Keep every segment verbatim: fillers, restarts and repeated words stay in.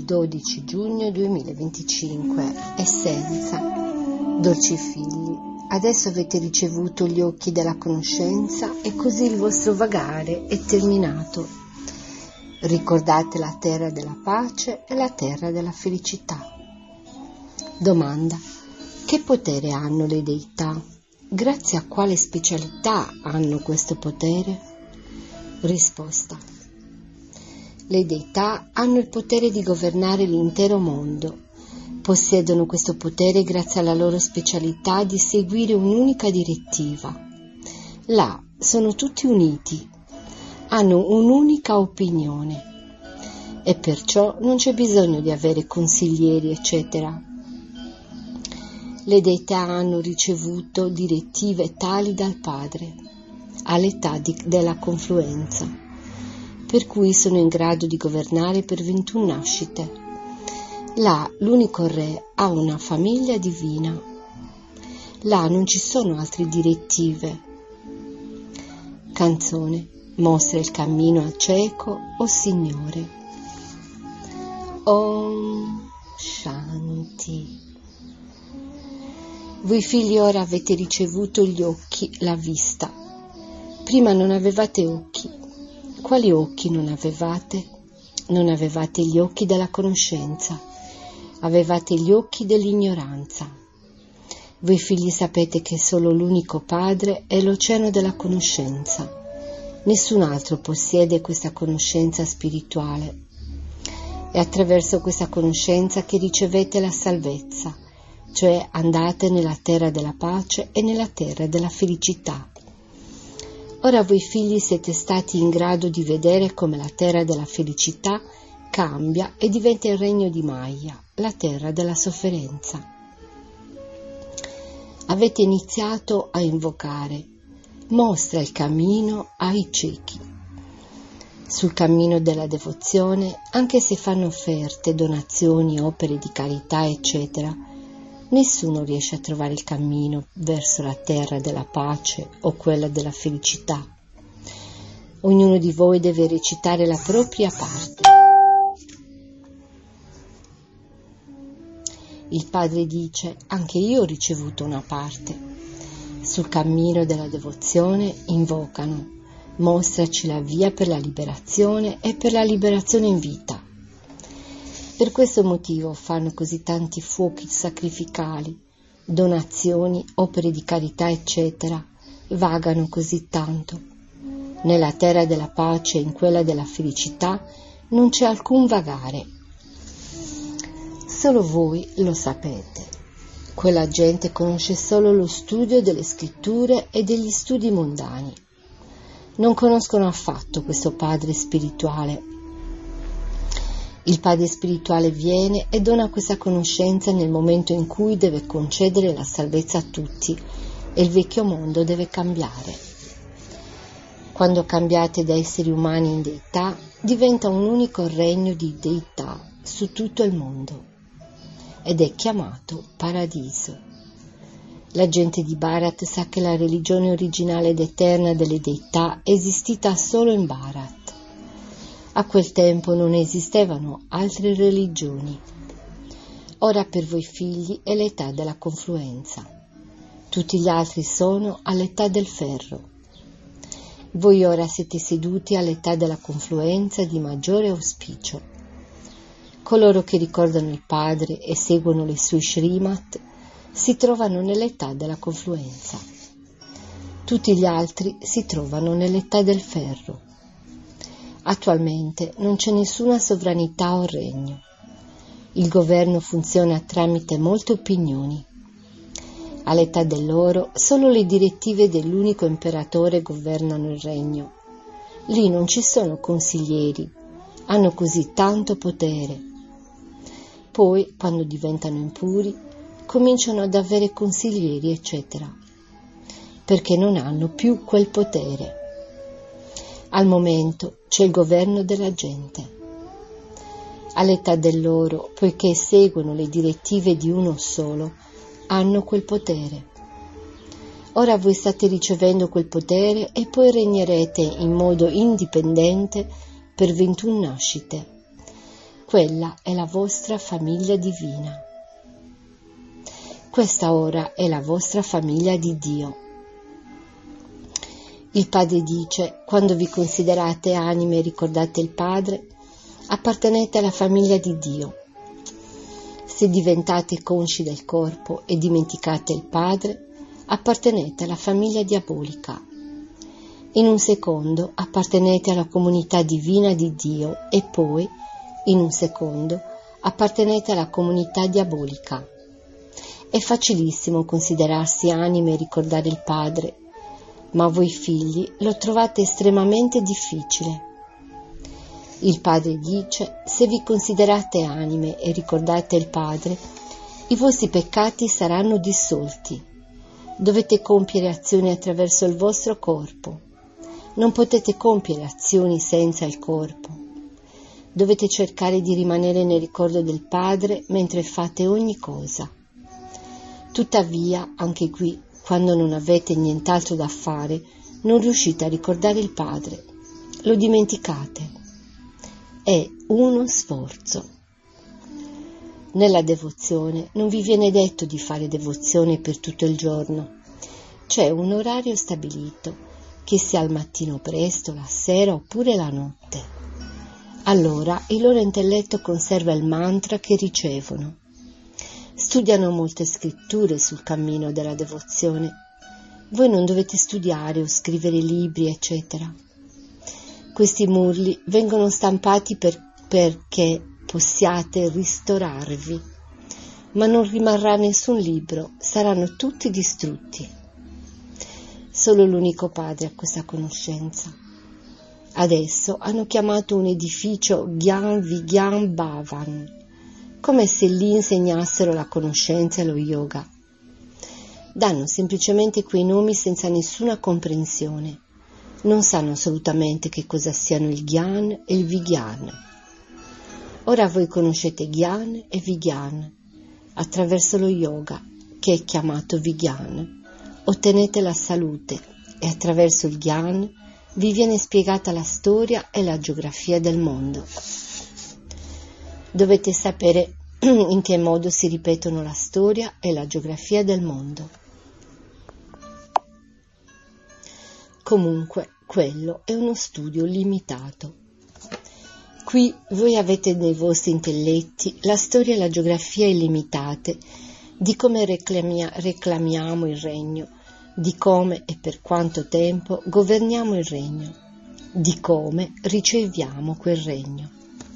dodici giugno duemilaventicinque. Essenza. Dolci figli, adesso avete ricevuto gli occhi della conoscenza e così il vostro vagare è terminato. Ricordate la terra della pace e la terra della felicità. Domanda: che potere hanno le deità? Grazie a quale specialità hanno questo potere? Risposta: le deità hanno il potere di governare l'intero mondo. Possiedono questo potere grazie alla loro specialità di seguire un'unica direttiva. Là sono tutti uniti, hanno un'unica opinione e perciò non c'è bisogno di avere consiglieri, eccetera. Le deità hanno ricevuto direttive tali dal Padre all'età di, della confluenza, per cui sono in grado di governare per ventuno nascite. Là l'unico re ha una famiglia divina. Là non ci sono altre direttive. Canzone: mostra il cammino al cieco, o Signore. Om Shanti. Voi figli ora avete ricevuto gli occhi, la vista. Prima non avevate occhi. Quali occhi non avevate? Non avevate gli occhi della conoscenza, avevate gli occhi dell'ignoranza. Voi figli sapete che solo l'unico Padre è l'oceano della conoscenza. Nessun altro possiede questa conoscenza spirituale. È attraverso questa conoscenza che ricevete la salvezza, cioè andate nella terra della pace e nella terra della felicità. Ora voi figli siete stati in grado di vedere come la terra della felicità cambia e diventa il regno di Maya, la terra della sofferenza. Avete iniziato a invocare: mostra il cammino ai ciechi. Sul cammino della devozione, anche se fanno offerte, donazioni, opere di carità, eccetera, nessuno riesce a trovare il cammino verso la terra della pace o quella della felicità. Ognuno di voi deve recitare la propria parte. Il Padre dice: anche io ho ricevuto una parte. Sul cammino della devozione invocano: mostraci la via per la liberazione e per la liberazione in vita. Per questo motivo fanno così tanti fuochi sacrificali, donazioni, opere di carità, eccetera, vagano così tanto. Nella terra della pace e in quella della felicità non c'è alcun vagare. Solo voi lo sapete. Quella gente conosce solo lo studio delle scritture e degli studi mondani. Non conoscono affatto questo Padre spirituale. Il Padre spirituale viene e dona questa conoscenza nel momento in cui deve concedere la salvezza a tutti e il vecchio mondo deve cambiare. Quando cambiate da esseri umani in deità, diventa un unico regno di deità su tutto il mondo ed è chiamato paradiso. La gente di Bharat sa che la religione originale ed eterna delle deità è esistita solo in Bharat. A quel tempo non esistevano altre religioni. Ora per voi figli è l'età della confluenza. Tutti gli altri sono all'età del ferro. Voi ora siete seduti all'età della confluenza di maggiore auspicio. Coloro che ricordano il Padre e seguono le sue Srimat si trovano nell'età della confluenza. Tutti gli altri si trovano nell'età del ferro. Attualmente non c'è nessuna sovranità o regno. Il governo funziona tramite molte opinioni. All'età dell'oro solo le direttive dell'unico imperatore governano il regno. Lì non ci sono consiglieri, hanno così tanto potere. Poi, quando diventano impuri, cominciano ad avere consiglieri, eccetera, perché non hanno più quel potere. Al momento c'è il governo della gente. All'età dell'oro, poiché seguono le direttive di uno solo, hanno quel potere. Ora voi state ricevendo quel potere e poi regnerete in modo indipendente per ventuno nascite. Quella è la vostra famiglia divina. Questa ora è la vostra famiglia di Dio. Il Padre dice: quando vi considerate anime e ricordate il Padre, appartenete alla famiglia di Dio. Se diventate consci del corpo e dimenticate il Padre, appartenete alla famiglia diabolica. In un secondo appartenete alla comunità divina di Dio e poi, in un secondo, appartenete alla comunità diabolica. È facilissimo considerarsi anime e ricordare il Padre, ma voi figli lo trovate estremamente difficile. Il Padre dice: se vi considerate anime e ricordate il Padre, i vostri peccati saranno dissolti. Dovete compiere azioni attraverso il vostro corpo. Non potete compiere azioni senza il corpo. Dovete cercare di rimanere nel ricordo del Padre mentre fate ogni cosa. Tuttavia, anche qui, quando non avete nient'altro da fare, non riuscite a ricordare il Padre. Lo dimenticate. È uno sforzo. Nella devozione non vi viene detto di fare devozione per tutto il giorno. C'è un orario stabilito, che sia al mattino presto, la sera oppure la notte. Allora il loro intelletto conserva il mantra che ricevono. Studiano molte scritture sul cammino della devozione. Voi non dovete studiare o scrivere libri, eccetera. Questi murli vengono stampati per, perché possiate ristorarvi, ma non rimarrà nessun libro, saranno tutti distrutti. Solo l'unico Padre ha questa conoscenza. Adesso hanno chiamato un edificio Gyan Vigyan Bhavan, come se lì insegnassero la conoscenza e lo yoga. Danno semplicemente quei nomi senza nessuna comprensione. Non sanno assolutamente che cosa siano il Gyan e il Vigyan. Ora voi conoscete Gyan e Vigyan. Attraverso lo yoga, che è chiamato Vigyan, ottenete la salute e attraverso il Gyan vi viene spiegata la storia e la geografia del mondo. Dovete sapere in che modo si ripetono la storia e la geografia del mondo. Comunque, quello è uno studio limitato. Qui voi avete nei vostri intelletti la storia e la geografia illimitate di come reclamia, reclamiamo il regno, di come e per quanto tempo governiamo il regno, di come riceviamo quel regno.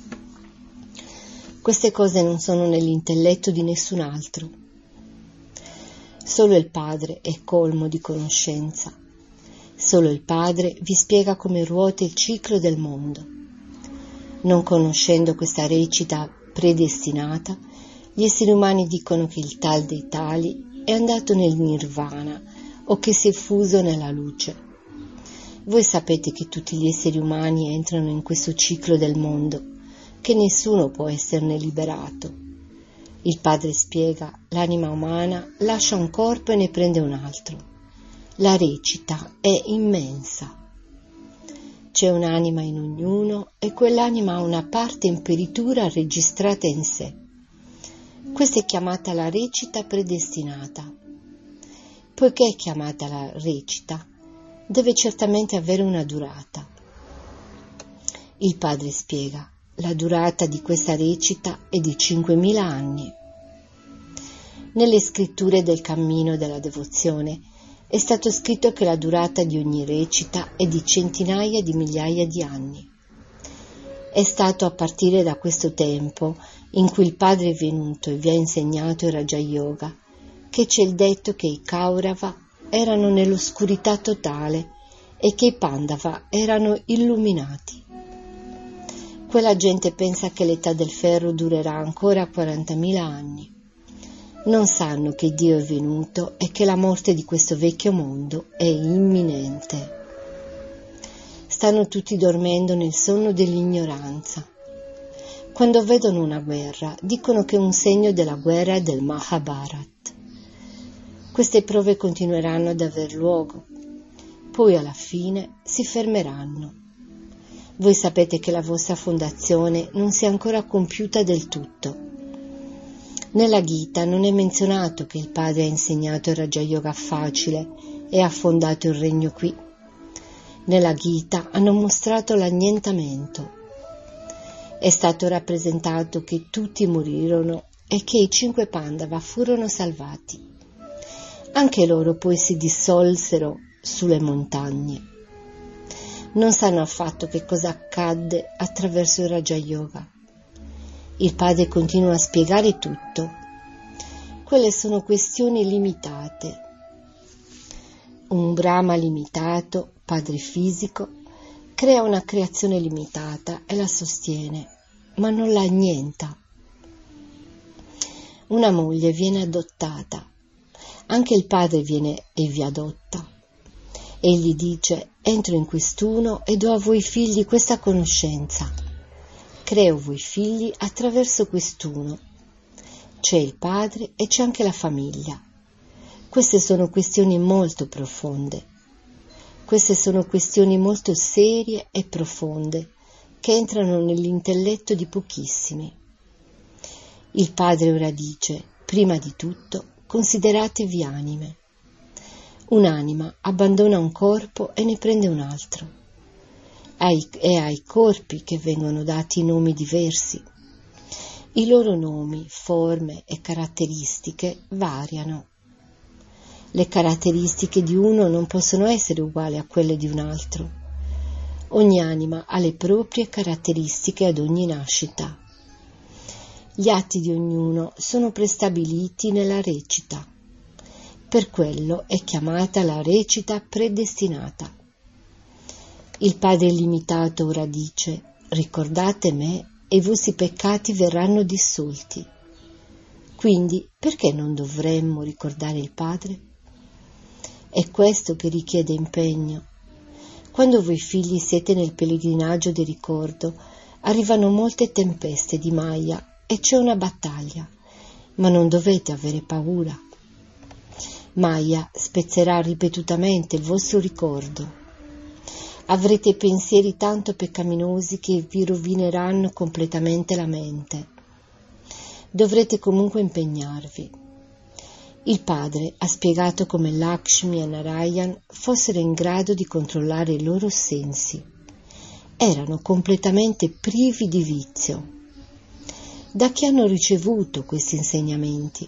Queste cose non sono nell'intelletto di nessun altro. Solo il Padre è colmo di conoscenza. Solo il Padre vi spiega come ruota il ciclo del mondo. Non conoscendo questa recita predestinata, gli esseri umani dicono che il tal dei tali è andato nel nirvana o che si è fuso nella luce. Voi sapete che tutti gli esseri umani entrano in questo ciclo del mondo, che nessuno può esserne liberato. Il Padre spiega: l'anima umana lascia un corpo e ne prende un altro. La recita è immensa. C'è un'anima in ognuno e quell'anima ha una parte imperitura registrata in sé. Questa è chiamata la recita predestinata. Poiché è chiamata la recita, deve certamente avere una durata. Il Padre spiega: la durata di questa recita è di cinquemila anni. Nelle scritture del cammino della devozione è stato scritto che la durata di ogni recita è di centinaia di migliaia di anni. È stato a partire da questo tempo, in cui il Padre è venuto e vi ha insegnato il Raja Yoga, che c'è il detto che i Kaurava erano nell'oscurità totale e che i Pandava erano illuminati. Quella gente pensa che l'età del ferro durerà ancora quarantamila anni. Non sanno che Dio è venuto e che la morte di questo vecchio mondo è imminente. Stanno tutti dormendo nel sonno dell'ignoranza. Quando vedono una guerra, dicono che è un segno della guerra del Mahabharat. Queste prove continueranno ad aver luogo, poi alla fine si fermeranno. Voi sapete che la vostra fondazione non si è ancora compiuta del tutto. Nella Gita non è menzionato che il padre ha insegnato il Raja Yoga facile e ha fondato il regno qui. Nella Gita hanno mostrato l'annientamento. È stato rappresentato che tutti morirono e che i cinque Pandava furono salvati. Anche loro poi si dissolsero sulle montagne. Non sanno affatto che cosa accadde attraverso il Raja Yoga. Il padre continua a spiegare tutto. Quelle sono questioni limitate. Un Brahma limitato, padre fisico, crea una creazione limitata e la sostiene, ma non la annienta. Una moglie viene adottata. Anche il padre viene e vi adotta. Egli dice: entro in quest'uno e do a voi figli questa conoscenza. Creo voi figli attraverso quest'uno. C'è il padre e c'è anche la famiglia. Queste sono questioni molto profonde. Queste sono questioni molto serie e profonde che entrano nell'intelletto di pochissimi. Il padre ora dice: prima di tutto consideratevi anime. Un'anima abbandona un corpo e ne prende un altro. Ai, è ai corpi che vengono dati nomi diversi. I loro nomi, forme e caratteristiche variano. Le caratteristiche di uno non possono essere uguali a quelle di un altro. Ogni anima ha le proprie caratteristiche ad ogni nascita. Gli atti di ognuno sono prestabiliti nella recita. Per quello è chiamata la recita predestinata. Il Padre illimitato ora dice: ricordate me e i vostri peccati verranno dissolti. Quindi perché non dovremmo ricordare il Padre? È questo che richiede impegno. Quando voi figli siete nel pellegrinaggio del ricordo, arrivano molte tempeste di Maya e c'è una battaglia, ma non dovete avere paura. Maya spezzerà ripetutamente il vostro ricordo. Avrete pensieri tanto peccaminosi che vi rovineranno completamente la mente. Dovrete comunque impegnarvi. Il padre ha spiegato come Lakshmi e Narayan fossero in grado di controllare i loro sensi. Erano completamente privi di vizio. Da chi hanno ricevuto questi insegnamenti?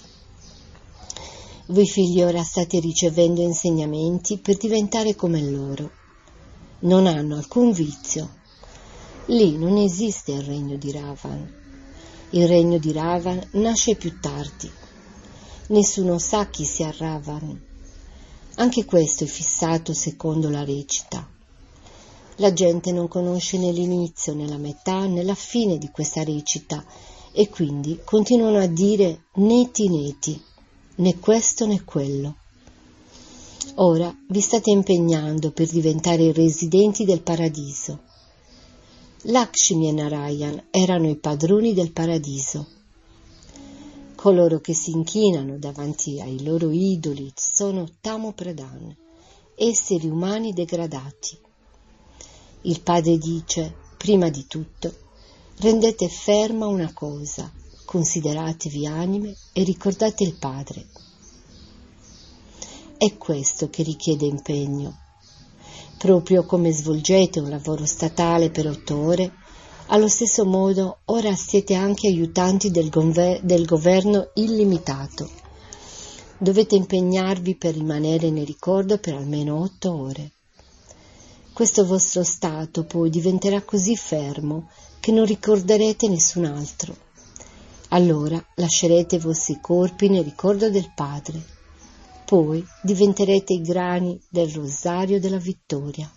Voi figli ora state ricevendo insegnamenti per diventare come loro. Non hanno alcun vizio. Lì non esiste il regno di Ravan. Il regno di Ravan nasce più tardi. Nessuno sa chi sia Ravan. Anche questo è fissato secondo la recita. La gente non conosce né l'inizio, né la metà, né la fine di questa recita e quindi continuano a dire neti neti. Né questo né quello. Ora vi state impegnando per diventare i residenti del paradiso. Lakshmi e Narayan erano i padroni del paradiso. Coloro che si inchinano davanti ai loro idoli sono Tamo Pradhan, esseri umani degradati. Il padre dice: prima di tutto, rendete ferma una cosa. Consideratevi anime e ricordate il Padre. È questo che richiede impegno. Proprio come svolgete un lavoro statale per otto ore, allo stesso modo ora siete anche aiutanti del, gover- del governo illimitato. Dovete impegnarvi per rimanere nel ricordo per almeno otto ore. Questo vostro stato poi diventerà così fermo che non ricorderete nessun altro. Allora lascerete i vostri corpi nel ricordo del Padre. Poi diventerete i grani del rosario della vittoria.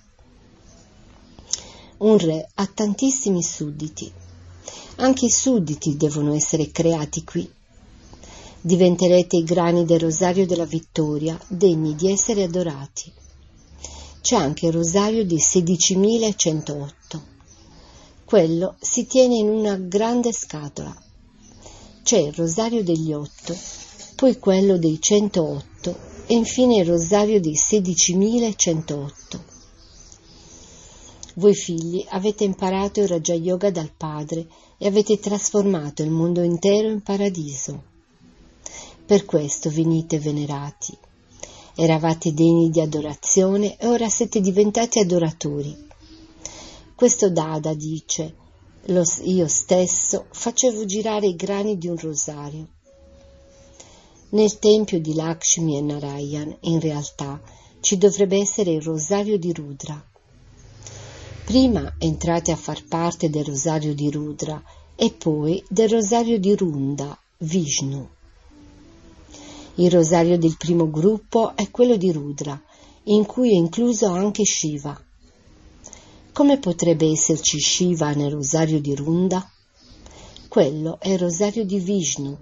Un re ha tantissimi sudditi. Anche i sudditi devono essere creati qui. Diventerete i grani del rosario della vittoria, degni di essere adorati. C'è anche il rosario di sedicimilacentotto. Quello si tiene in una grande scatola. C'è il rosario degli otto, poi quello dei centootto e infine il rosario dei sedicimilacentotto. Voi figli avete imparato il Raja Yoga dal Padre e avete trasformato il mondo intero in paradiso. Per questo venite venerati. Eravate degni di adorazione e ora siete diventati adoratori. Questo Dada dice: Lo, io stesso facevo girare i grani di un rosario. Nel tempio di Lakshmi e Narayan, in realtà, ci dovrebbe essere il rosario di Rudra. Prima entrate a far parte del rosario di Rudra e poi del rosario di Runda, Vishnu. Il rosario del primo gruppo è quello di Rudra, in cui è incluso anche Shiva. Come potrebbe esserci Shiva nel rosario di Runda? Quello è il rosario di Vishnu.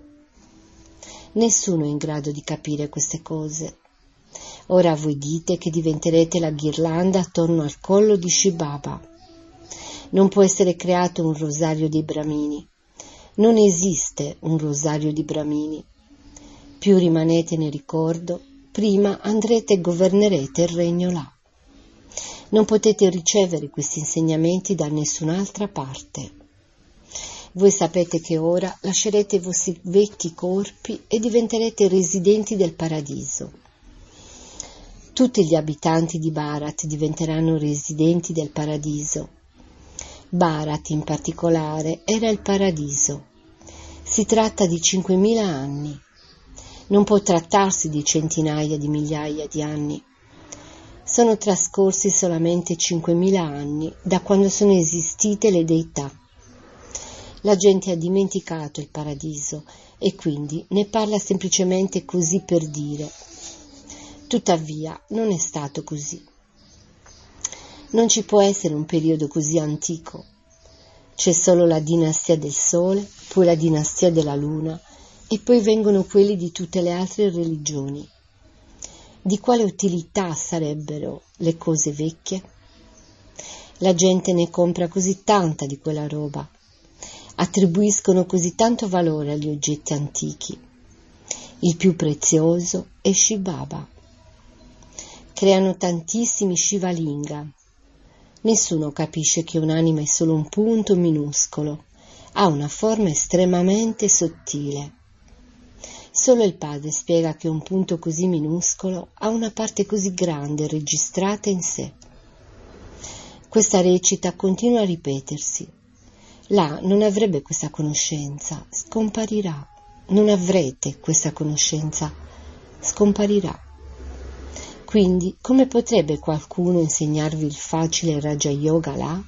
Nessuno è in grado di capire queste cose. Ora voi dite che diventerete la ghirlanda attorno al collo di Shiv Baba. Non può essere creato un rosario dei Brahmini. Non esiste un rosario di Brahmini. Più rimanete nel ricordo, prima andrete e governerete il regno là. Non potete ricevere questi insegnamenti da nessun'altra parte. Voi sapete che ora lascerete i vostri vecchi corpi e diventerete residenti del paradiso. Tutti gli abitanti di Bharat diventeranno residenti del paradiso. Bharat in particolare era il paradiso. Si tratta di cinquemila anni. Non può trattarsi di centinaia di migliaia di anni. Sono trascorsi solamente cinquemila anni da quando sono esistite le deità. La gente ha dimenticato il paradiso e quindi ne parla semplicemente così per dire. Tuttavia non è stato così. Non ci può essere un periodo così antico. C'è solo la dinastia del Sole, poi la dinastia della Luna e poi vengono quelli di tutte le altre religioni. Di quale utilità sarebbero le cose vecchie? La gente ne compra così tanta di quella roba. Attribuiscono così tanto valore agli oggetti antichi. Il più prezioso è Shiv Baba. Creano tantissimi Shivalinga. Nessuno capisce che un'anima è solo un punto minuscolo, ha una forma estremamente sottile. Solo il Padre spiega che un punto così minuscolo ha una parte così grande registrata in sé. Questa recita continua a ripetersi. Là non avrebbe questa conoscenza, scomparirà. Non avrete questa conoscenza, scomparirà. Quindi, come potrebbe qualcuno insegnarvi il facile Raja Yoga là?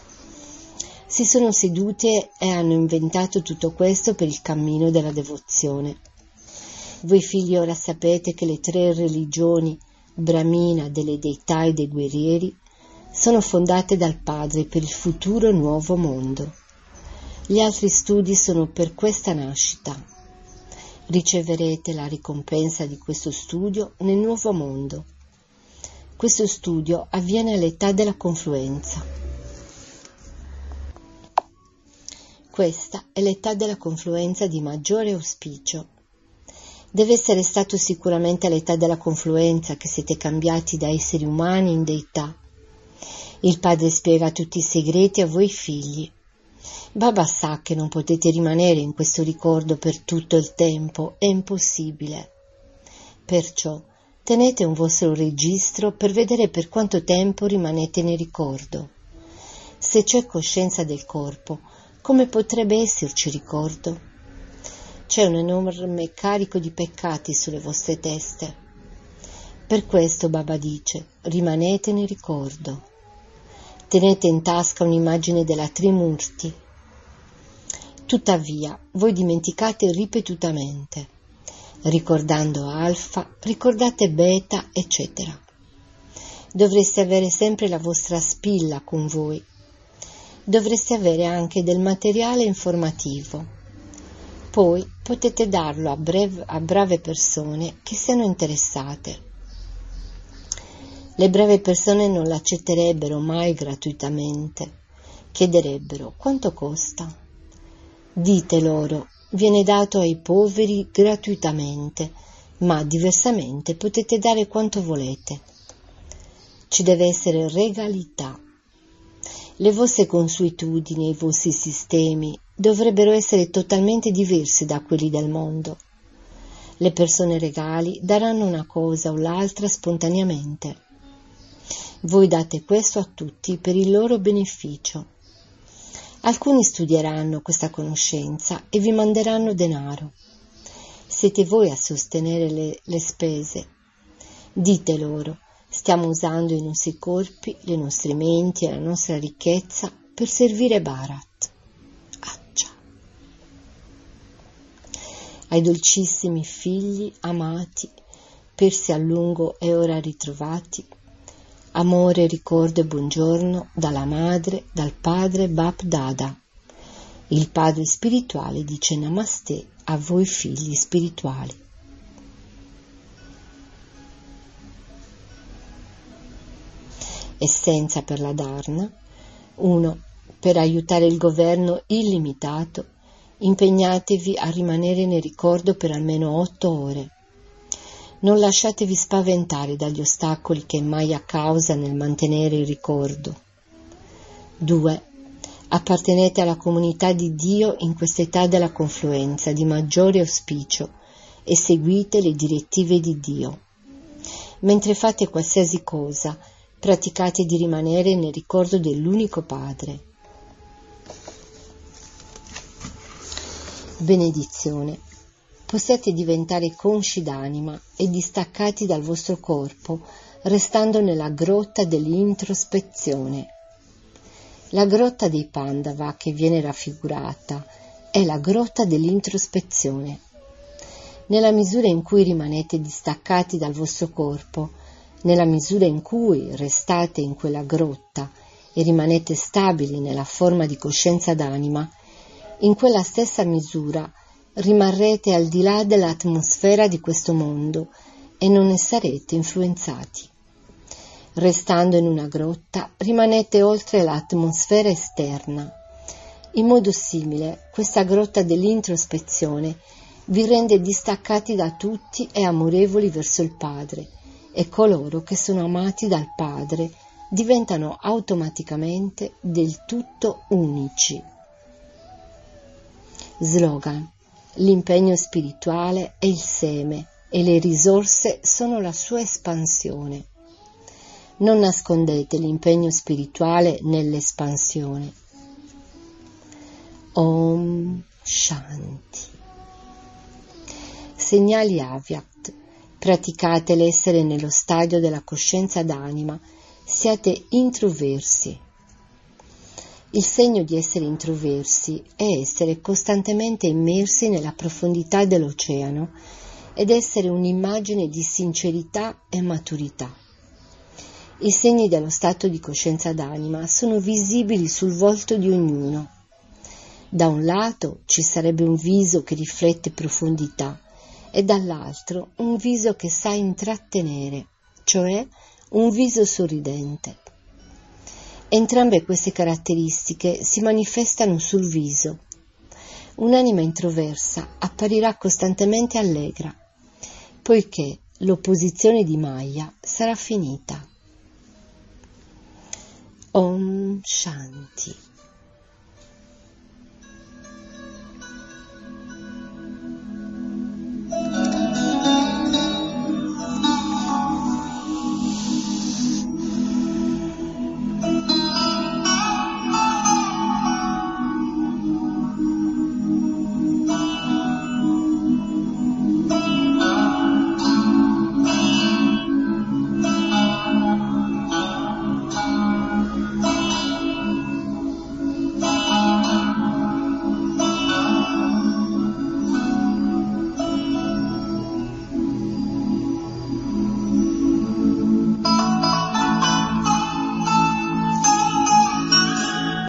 Si sono sedute e hanno inventato tutto questo per il cammino della devozione. Voi figli ora sapete che le tre religioni, Brahmina, delle deità e dei guerrieri, sono fondate dal Padre per il futuro nuovo mondo. Gli altri studi sono per questa nascita. Riceverete la ricompensa di questo studio nel nuovo mondo. Questo studio avviene all'età della confluenza. Questa è l'età della confluenza di maggiore auspicio. Deve essere stato sicuramente all'età della confluenza che siete cambiati da esseri umani in deità. Il Padre spiega tutti i segreti a voi figli. Baba sa che non potete rimanere in questo ricordo per tutto il tempo, è impossibile. Perciò tenete un vostro registro per vedere per quanto tempo rimanete nel ricordo. Se c'è coscienza del corpo, come potrebbe esserci ricordo? C'è un enorme carico di peccati sulle vostre teste. Per questo Baba dice, rimanete nel ricordo. Tenete in tasca un'immagine della Trimurti. Tuttavia, voi dimenticate ripetutamente. Ricordando Alfa, ricordate Beta, eccetera. Dovreste avere sempre la vostra spilla con voi. Dovreste avere anche del materiale informativo. Poi potete darlo a, brev- a brave persone che siano interessate. Le brave persone non l'accetterebbero mai gratuitamente. Chiederebbero quanto costa. Dite loro, viene dato ai poveri gratuitamente, ma diversamente potete dare quanto volete. Ci deve essere regalità. Le vostre consuetudini e i vostri sistemi dovrebbero essere totalmente diversi da quelli del mondo. Le persone regali daranno una cosa o l'altra spontaneamente. Voi date questo a tutti per il loro beneficio. Alcuni studieranno questa conoscenza e vi manderanno denaro. Siete voi a sostenere le, le spese. Dite loro: stiamo usando i nostri corpi, le nostre menti e la nostra ricchezza per servire Bharat. Accia. Ai dolcissimi figli amati, persi a lungo e ora ritrovati, amore, ricordo e buongiorno dalla madre, dal padre Bap Dada. Il padre spirituale dice Namaste a voi figli spirituali. Essenza per la Dharna. uno. Per aiutare il governo illimitato, impegnatevi a rimanere nel ricordo per almeno otto ore. Non lasciatevi spaventare dagli ostacoli che Maya causa nel mantenere il ricordo. due. Appartenete alla comunità di Dio in questa età della confluenza di maggiore auspicio e seguite le direttive di Dio. Mentre fate qualsiasi cosa, praticate di rimanere nel ricordo dell'unico Padre. Benedizione. Possiate diventare consci d'anima e distaccati dal vostro corpo, restando nella grotta dell'introspezione. La grotta dei Pandava che viene raffigurata è la grotta dell'introspezione. Nella misura in cui rimanete distaccati dal vostro corpo, nella misura in cui restate in quella grotta e rimanete stabili nella forma di coscienza d'anima, in quella stessa misura rimarrete al di là dell'atmosfera di questo mondo e non ne sarete influenzati. Restando in una grotta, rimanete oltre l'atmosfera esterna. In modo simile, questa grotta dell'introspezione vi rende distaccati da tutti e amorevoli verso il Padre, e coloro che sono amati dal Padre diventano automaticamente del tutto unici. Slogan: l'impegno spirituale è il seme e le risorse sono la sua espansione. Non nascondete l'impegno spirituale nell'espansione. Om Shanti. Segnali Avyakt. Praticate l'essere nello stadio della coscienza d'anima, siate introversi. Il segno di essere introversi è essere costantemente immersi nella profondità dell'oceano ed essere un'immagine di sincerità e maturità. I segni dello stato di coscienza d'anima sono visibili sul volto di ognuno. Da un lato ci sarebbe un viso che riflette profondità e dall'altro un viso che sa intrattenere, cioè un viso sorridente. Entrambe queste caratteristiche si manifestano sul viso. Un'anima introversa apparirà costantemente allegra, poiché l'opposizione di Maya sarà finita. Om Shanti.